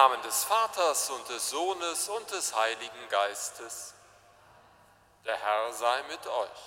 Namen des Vaters und des Sohnes und des Heiligen Geistes. Der Herr sei mit euch.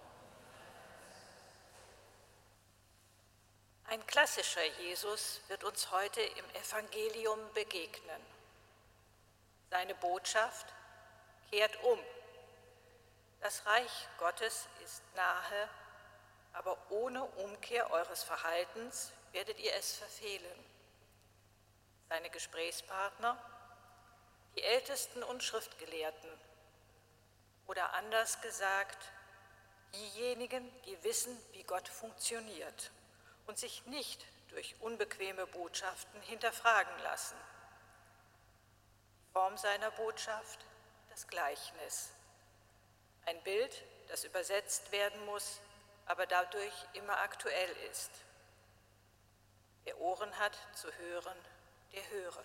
Ein klassischer Jesus wird uns heute im Evangelium begegnen. Seine Botschaft: kehrt um. Das Reich Gottes ist nahe, aber ohne Umkehr eures Verhaltens werdet ihr es verfehlen. Seine Gesprächspartner, die Ältesten und Schriftgelehrten, oder anders gesagt, diejenigen, die wissen, wie Gott funktioniert und sich nicht durch unbequeme Botschaften hinterfragen lassen. Die Form seiner Botschaft: das Gleichnis. Ein Bild, das übersetzt werden muss, aber dadurch immer aktuell ist. Wer Ohren hat zu hören, der höre.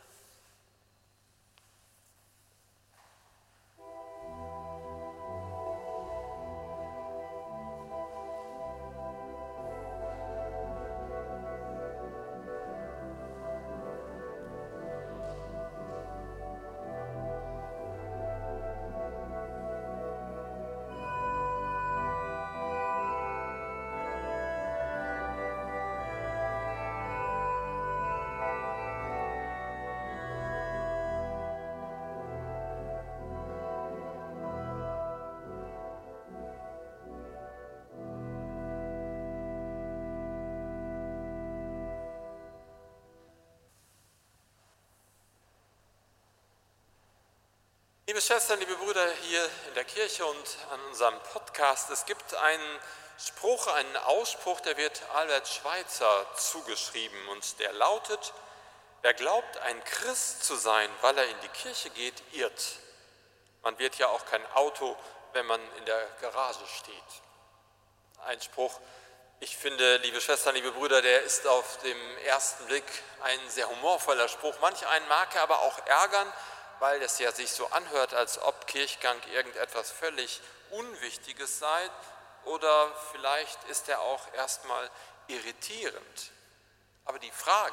Liebe Schwestern, liebe Brüder hier in der Kirche und an unserem Podcast, es gibt einen Spruch, einen Ausspruch, der wird Albert Schweitzer zugeschrieben und der lautet: Wer glaubt, ein Christ zu sein, weil er in die Kirche geht, irrt. Man wird ja auch kein Auto, wenn man in der Garage steht. Ein Spruch, ich finde, liebe Schwestern, liebe Brüder, der ist auf dem ersten Blick ein sehr humorvoller Spruch. Manch einen mag er aber auch ärgern, weil es ja sich so anhört, als ob Kirchgang irgendetwas völlig Unwichtiges sei, oder vielleicht ist er auch erstmal irritierend. Aber die Frage,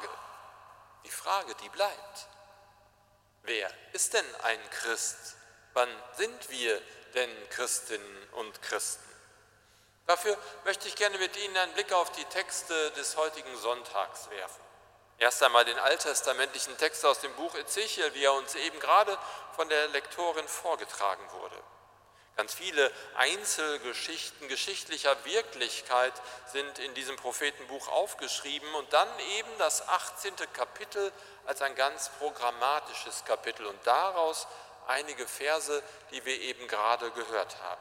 die bleibt. Wer ist denn ein Christ? Wann sind wir denn Christinnen und Christen? Dafür möchte ich gerne mit Ihnen einen Blick auf die Texte des heutigen Sonntags werfen. Erst einmal den alttestamentlichen Text aus dem Buch Ezechiel, wie er uns eben gerade von der Lektorin vorgetragen wurde. Ganz viele Einzelgeschichten geschichtlicher Wirklichkeit sind in diesem Prophetenbuch aufgeschrieben und dann eben das 18. Kapitel als ein ganz programmatisches Kapitel und daraus einige Verse, die wir eben gerade gehört haben.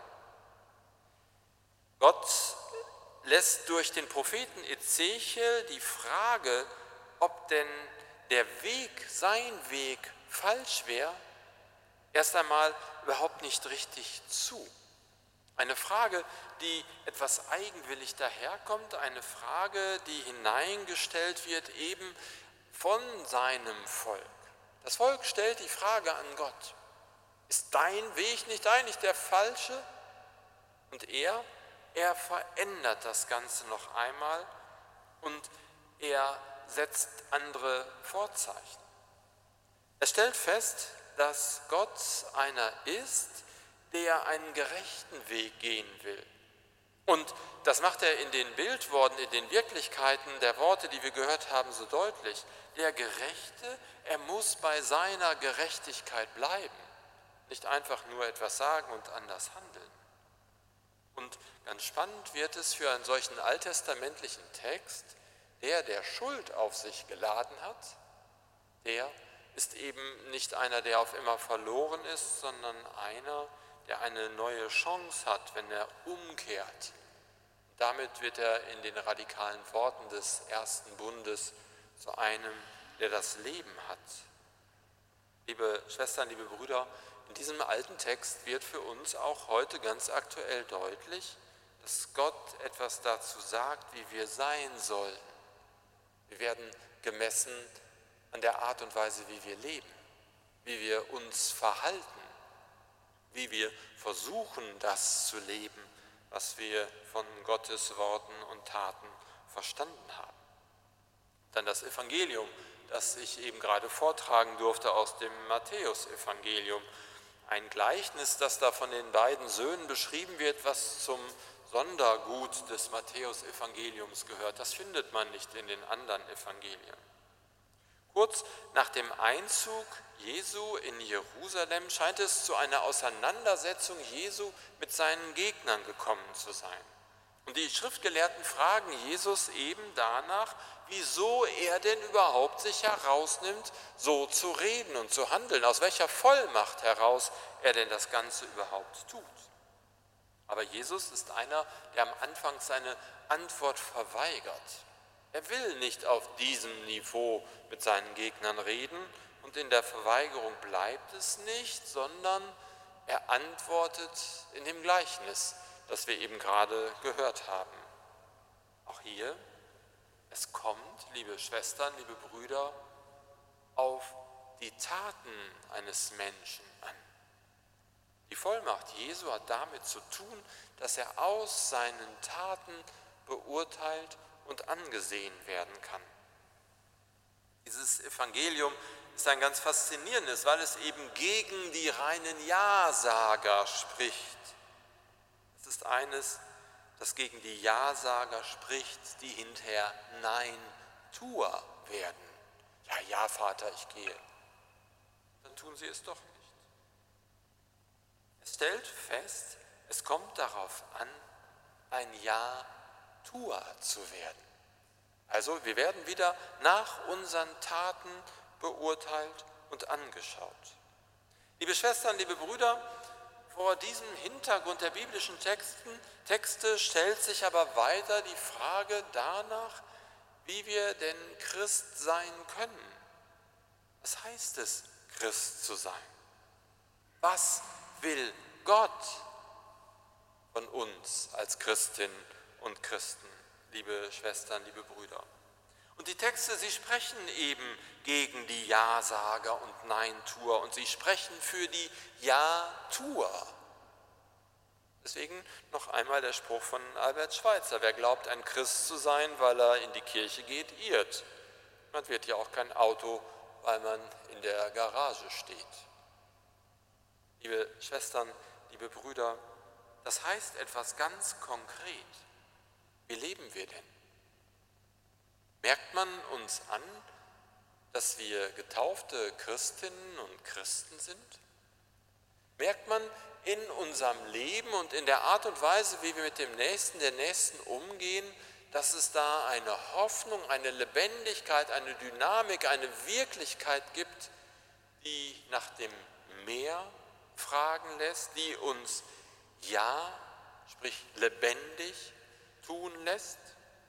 Gott lässt durch den Propheten Ezechiel die Frage, ob denn der Weg, sein Weg, falsch wäre, erst einmal überhaupt nicht richtig zu. Eine Frage, die etwas eigenwillig daherkommt, eine Frage, die hineingestellt wird eben von seinem Volk. Das Volk stellt die Frage an Gott: Ist dein Weg nicht eigentlich der falsche? Und er verändert das Ganze noch einmal und er setzt andere Vorzeichen. Er stellt fest, dass Gott einer ist, der einen gerechten Weg gehen will. Und das macht er in den Bildworten, in den Wirklichkeiten der Worte, die wir gehört haben, so deutlich. Der Gerechte, er muss bei seiner Gerechtigkeit bleiben, nicht einfach nur etwas sagen und anders handeln. Und ganz spannend wird es für einen solchen alttestamentlichen Text: der Schuld auf sich geladen hat, der ist eben nicht einer, der auf immer verloren ist, sondern einer, der eine neue Chance hat, wenn er umkehrt. Damit wird er in den radikalen Worten des ersten Bundes zu einem, der das Leben hat. Liebe Schwestern, liebe Brüder, in diesem alten Text wird für uns auch heute ganz aktuell deutlich, dass Gott etwas dazu sagt, wie wir sein sollen. Wir werden gemessen an der Art und Weise, wie wir leben, wie wir uns verhalten, wie wir versuchen, das zu leben, was wir von Gottes Worten und Taten verstanden haben. Dann das Evangelium, das ich eben gerade vortragen durfte aus dem Matthäusevangelium. Ein Gleichnis, das da von den beiden Söhnen beschrieben wird, was zum Sondergut des Matthäusevangeliums gehört. Das findet man nicht in den anderen Evangelien. Kurz nach dem Einzug Jesu in Jerusalem scheint es zu einer Auseinandersetzung Jesu mit seinen Gegnern gekommen zu sein. Und die Schriftgelehrten fragen Jesus eben danach, wieso er denn überhaupt sich herausnimmt, so zu reden und zu handeln, aus welcher Vollmacht heraus er denn das Ganze überhaupt tut. Aber Jesus ist einer, der am Anfang seine Antwort verweigert. Er will nicht auf diesem Niveau mit seinen Gegnern reden und in der Verweigerung bleibt es nicht, sondern er antwortet in dem Gleichnis, das wir eben gerade gehört haben. Auch hier, es kommt, liebe Schwestern, liebe Brüder, auf die Taten eines Menschen an. Die Vollmacht Jesu hat damit zu tun, dass er aus seinen Taten beurteilt und angesehen werden kann. Dieses Evangelium ist ein ganz faszinierendes, weil es eben gegen die reinen Ja-Sager spricht. Es ist eines, das gegen die Ja-Sager spricht, die hinterher Nein-Tuer werden. Ja, ja, Vater, ich gehe. Dann tun sie es doch nicht. Es stellt fest, es kommt darauf an, ein Ja-Tuer zu werden. Also wir werden wieder nach unseren Taten beurteilt und angeschaut. Liebe Schwestern, liebe Brüder, vor diesem Hintergrund der biblischen Texte stellt sich aber weiter die Frage danach, wie wir denn Christ sein können. Was heißt es, Christ zu sein? Was will Gott von uns als Christinnen und Christen, liebe Schwestern, liebe Brüder? Und die Texte, sie sprechen eben gegen die Ja-Sager und Nein-Tuer und sie sprechen für die Ja-Tuer. Deswegen noch einmal der Spruch von Albert Schweitzer: Wer glaubt, ein Christ zu sein, weil er in die Kirche geht, irrt. Man wird ja auch kein Auto, weil man in der Garage steht. Liebe Schwestern, liebe Brüder, das heißt etwas ganz konkret. Wie leben wir denn? Merkt man uns an, dass wir getaufte Christinnen und Christen sind? Merkt man in unserem Leben und in der Art und Weise, wie wir mit dem Nächsten, der Nächsten umgehen, dass es da eine Hoffnung, eine Lebendigkeit, eine Dynamik, eine Wirklichkeit gibt, die nach dem Mehr fragen lässt, die uns ja, sprich lebendig tun lässt?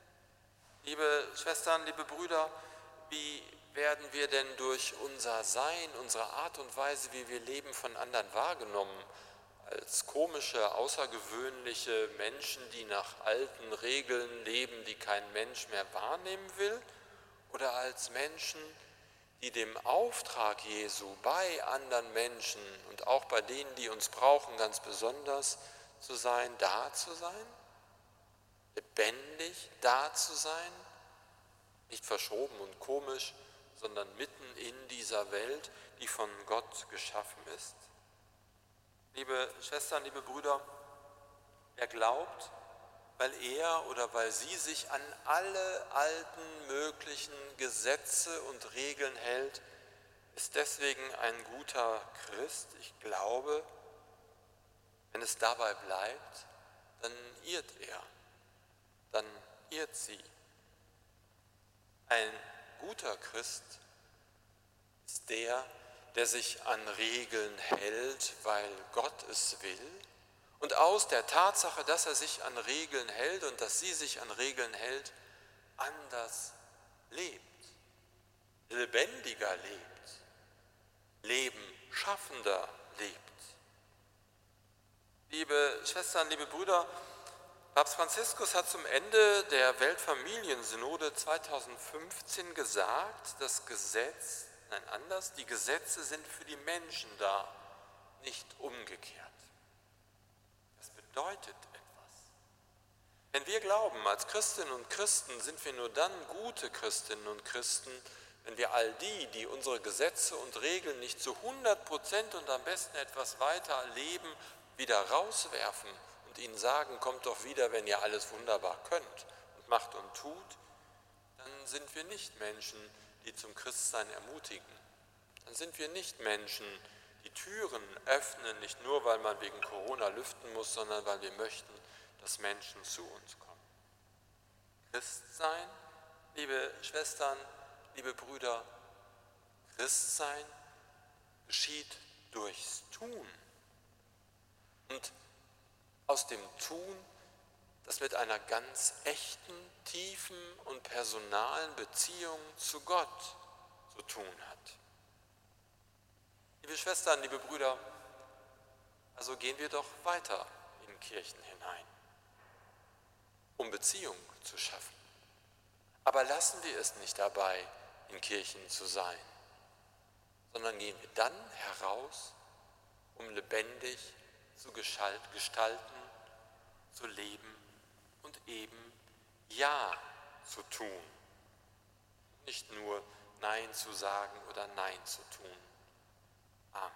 Liebe Schwestern, liebe Brüder, wie werden wir denn durch unser Sein, unsere Art und Weise, wie wir leben, von anderen wahrgenommen? Als komische, außergewöhnliche Menschen, die nach alten Regeln leben, die kein Mensch mehr wahrnehmen will? Oder als Menschen, die dem Auftrag Jesu bei anderen Menschen und auch bei denen, die uns brauchen, ganz besonders zu sein, da zu sein? Lebendig da zu sein? Nicht verschoben und komisch, sondern mitten in dieser Welt, die von Gott geschaffen ist? Liebe Schwestern, liebe Brüder, wer glaubt, weil er oder weil sie sich an alle alten möglichen Gesetze und Regeln hält, ist deswegen ein guter Christ. Ich glaube, wenn es dabei bleibt, dann irrt er, dann irrt sie. Ein guter Christ ist der sich an Regeln hält, weil Gott es will. Und aus der Tatsache, dass er sich an Regeln hält und dass sie sich an Regeln hält, anders lebt, lebendiger lebt, lebenschaffender lebt. Liebe Schwestern, liebe Brüder, Papst Franziskus hat zum Ende der Weltfamiliensynode 2015 gesagt, die Gesetze sind für die Menschen da, nicht umgekehrt. Das bedeutet etwas. Wenn wir glauben, als Christinnen und Christen sind wir nur dann gute Christinnen und Christen, wenn wir all die unsere Gesetze und Regeln nicht zu 100% und am besten etwas weiter leben, wieder rauswerfen und ihnen sagen, kommt doch wieder, wenn ihr alles wunderbar könnt und macht und tut, dann sind wir nicht Menschen, die zum Christsein ermutigen. Dann sind wir nicht Menschen, die Türen öffnen, nicht nur, weil man wegen Corona lüften muss, sondern weil wir möchten, dass Menschen zu uns kommen. Christsein, liebe Schwestern, liebe Brüder, Christsein geschieht durchs Tun. Und aus dem Tun, das mit einer ganz echten, tiefen und personalen Beziehung zu Gott zu tun hat. Liebe Schwestern, liebe Brüder, also gehen wir doch weiter in Kirchen hinein, um Beziehung zu schaffen. Aber lassen wir es nicht dabei, in Kirchen zu sein, sondern gehen wir dann heraus, um lebendig zu gestalten, zu leben und eben Ja zu tun. Nicht nur Nein zu sagen oder Nein zu tun. Amen.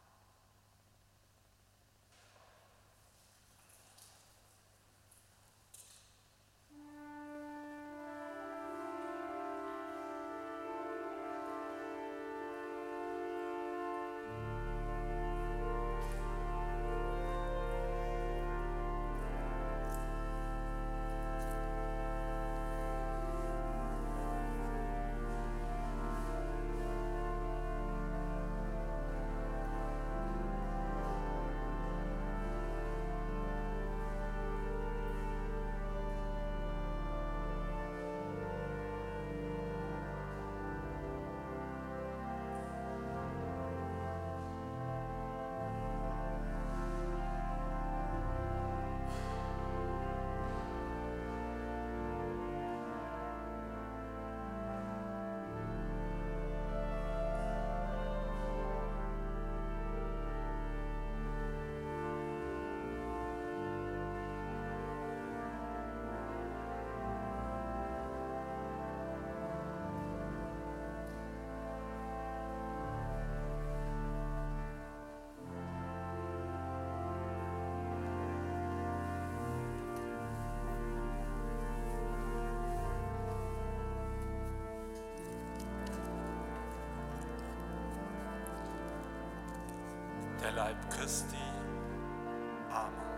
Der Leib Christi. Amen.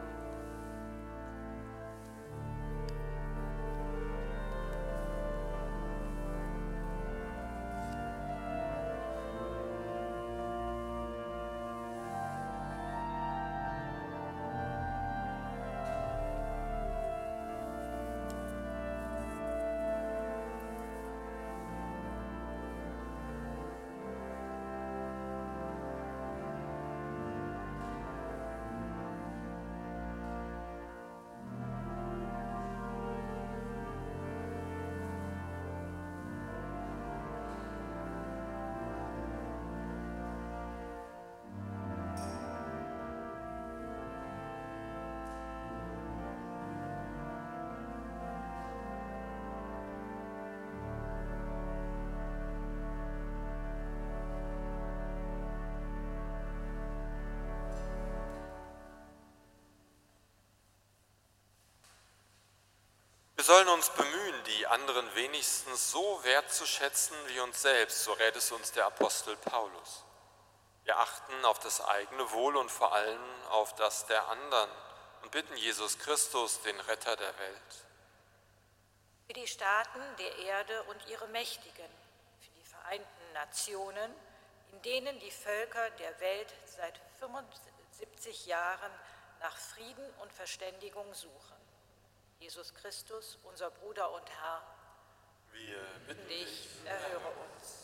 Wir sollen uns bemühen, die anderen wenigstens so wertzuschätzen wie uns selbst, so rät es uns der Apostel Paulus. Wir achten auf das eigene Wohl und vor allem auf das der anderen und bitten Jesus Christus, den Retter der Welt. Für die Staaten der Erde und ihre Mächtigen, für die Vereinten Nationen, in denen die Völker der Welt seit 75 Jahren nach Frieden und Verständigung suchen. Jesus Christus, unser Bruder und Herr, Wir bitten dich, erhöre uns.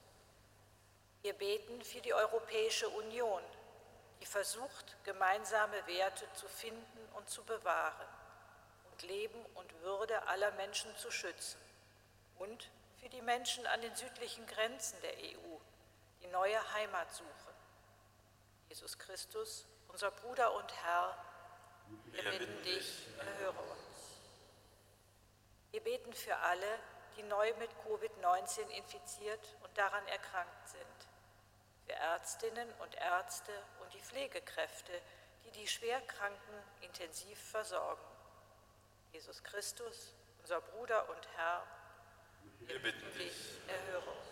Wir beten für die Europäische Union, die versucht, gemeinsame Werte zu finden und zu bewahren und Leben und Würde aller Menschen zu schützen. Und für die Menschen an den südlichen Grenzen der EU, die neue Heimat suchen. Jesus Christus, unser Bruder und Herr, wir bitten dich, erhöre uns. Wir beten für alle, die neu mit Covid-19 infiziert und daran erkrankt sind, für Ärztinnen und Ärzte und die Pflegekräfte, die die Schwerkranken intensiv versorgen. Jesus Christus, unser Bruder und Herr, wir bitten dich, erhöre uns.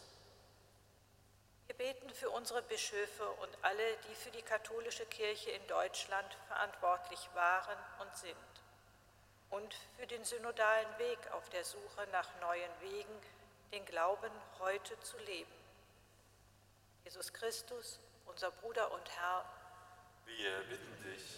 Wir beten für unsere Bischöfe und alle, die für die katholische Kirche in Deutschland verantwortlich waren und sind. Und für den synodalen Weg auf der Suche nach neuen Wegen, den Glauben heute zu leben. Jesus Christus, unser Bruder und Herr, wir bitten dich,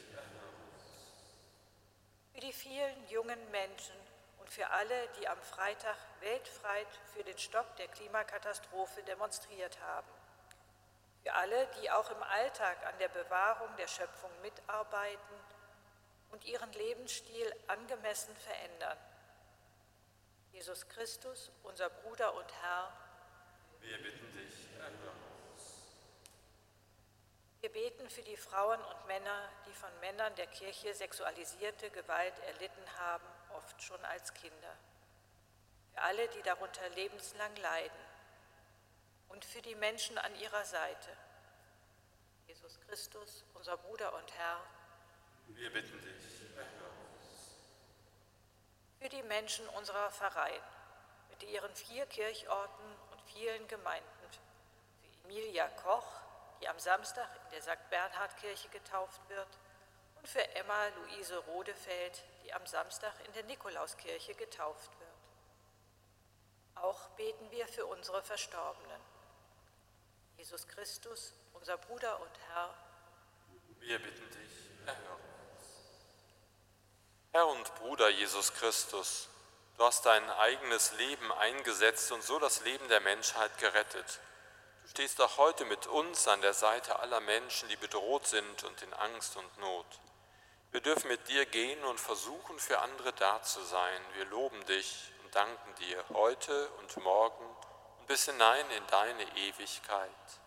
für die vielen jungen Menschen und für alle, die am Freitag weltweit für den Stopp der Klimakatastrophe demonstriert haben. Für alle, die auch im Alltag an der Bewahrung der Schöpfung mitarbeiten und ihren Lebensstil angemessen verändern. Jesus Christus, unser Bruder und Herr, wir bitten dich, erhöre uns. Wir beten für die Frauen und Männer, die von Männern der Kirche sexualisierte Gewalt erlitten haben, oft schon als Kinder. Für alle, die darunter lebenslang leiden. Und für die Menschen an ihrer Seite. Jesus Christus, unser Bruder und Herr, wir bitten dich, erhöre uns. Für die Menschen unserer Pfarreien, mit ihren 4 Kirchorten und vielen Gemeinden. Für Emilia Koch, die am Samstag in der St. Bernhard-Kirche getauft wird. Und für Emma Luise Rodefeld, die am Samstag in der Nikolauskirche getauft wird. Auch beten wir für unsere Verstorbenen. Jesus Christus, unser Bruder und Herr, wir bitten dich, erhöre uns. Herr und Bruder Jesus Christus, du hast dein eigenes Leben eingesetzt und so das Leben der Menschheit gerettet. Du stehst auch heute mit uns an der Seite aller Menschen, die bedroht sind und in Angst und Not. Wir dürfen mit dir gehen und versuchen, für andere da zu sein. Wir loben dich und danken dir heute und morgen und bis hinein in deine Ewigkeit.